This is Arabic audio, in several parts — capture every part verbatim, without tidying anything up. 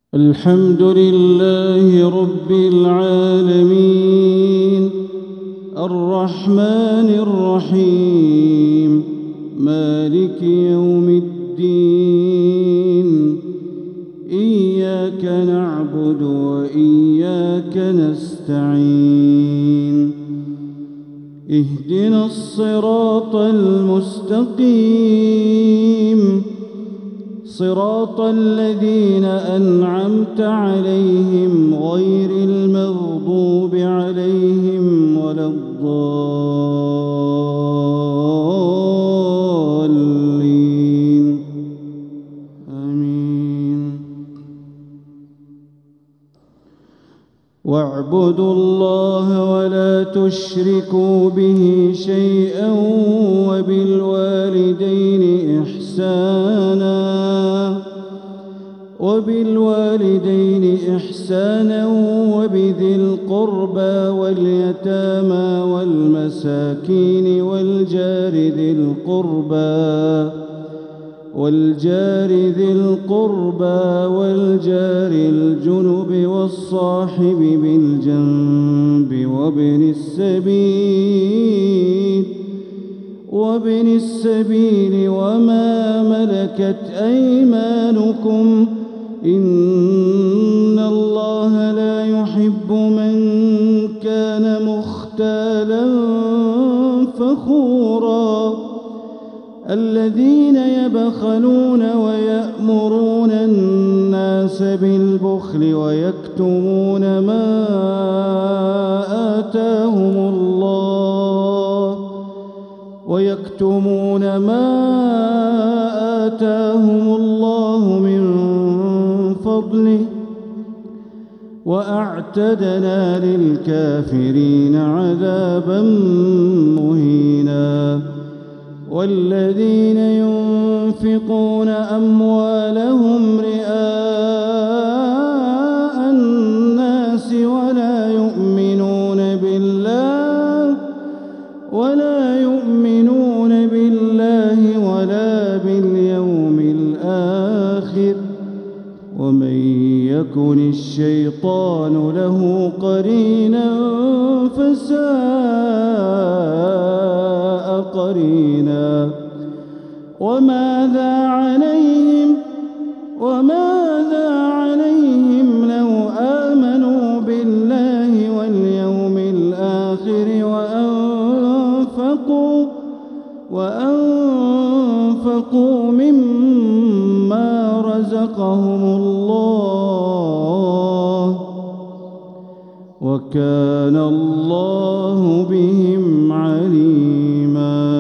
الحمد لله رب العالمين الرحمن الرحيم مالك يوم الدين إياك نعبد وإياك نستعين اهدنا الصراط المستقيم صراط الذين أنعمت عليهم غير المغضوب عليهم ولا الضالين آمين. واعبدوا الله ولا تشركوا به شيئا وبالوالدين إحسانا وبالوالدين إحسانا وبذي القربى واليتامى والمساكين والجار ذي القربى والجار ذي القربى والجار الجنب والصاحب بالجنب وابن السبيل وابن السبيل وما ملكت أيمانكم إن الله لا يحب من كان مختالا فخورا الذين يبخلون ويأمرون الناس بالبخل ويكتمون ما آتاهم الله ويكتمون ما آتاهم الله من فضله وأعتدنا للكافرين عذابا مهينا. والذين ينفقون أموالهم رئاء الناس ولا يؤمنون بالله ولا يؤمنون بالله ولا باليوم الآخر ومن يكن الشيطان له قرينا فساء قرينا. وماذا عليهم وماذا عليهم لو آمنوا بالله واليوم الآخر وأنفقوا وأنفقوا مما رزقهم الله وكان الله بهم عليما.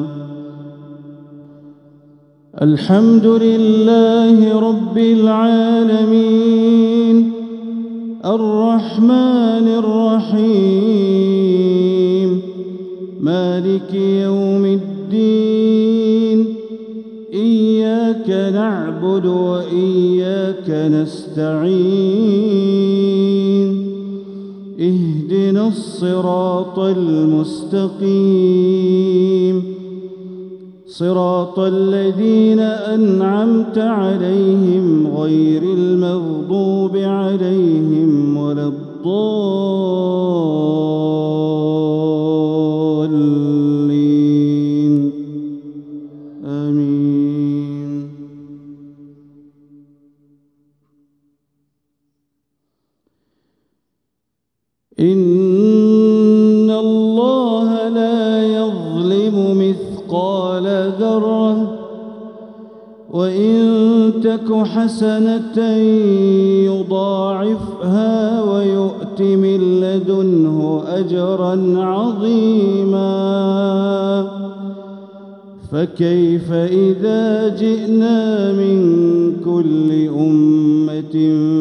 الحمد لله رب العالمين الرحمن الرحيم مالك يوم الدين إياك نعبد وإياك نستعين اهدنا الصراط المستقيم صراط الذين أنعمت عليهم غير المغضوب عليهم ولا الضالين آمين. إن الله لا يظلم مثقال ذرة وإن تك حسنة يضاعفها ويؤت من لدنه أجرا عظيما. فكيف إذا جئنا من كل أمة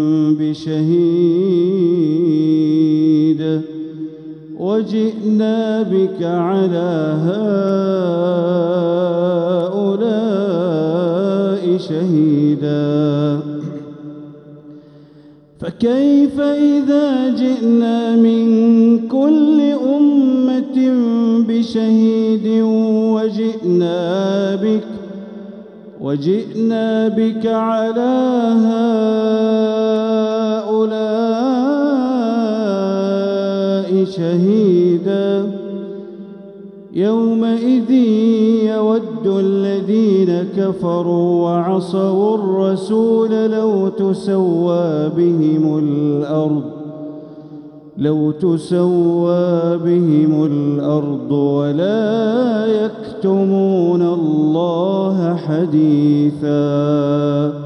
بشهيد وجئنا بك على هؤلاء شهيدا. فكيف إذا جئنا من كل أمة بشهيد وجئنا بك وجئنا بك على هؤلاء شهيدا يومئذ يود الذين كفروا وعصوا الرسول لو تسوى بهم الأرض لو تسوى بهم الأرض ولا يكتمون الله حديثا.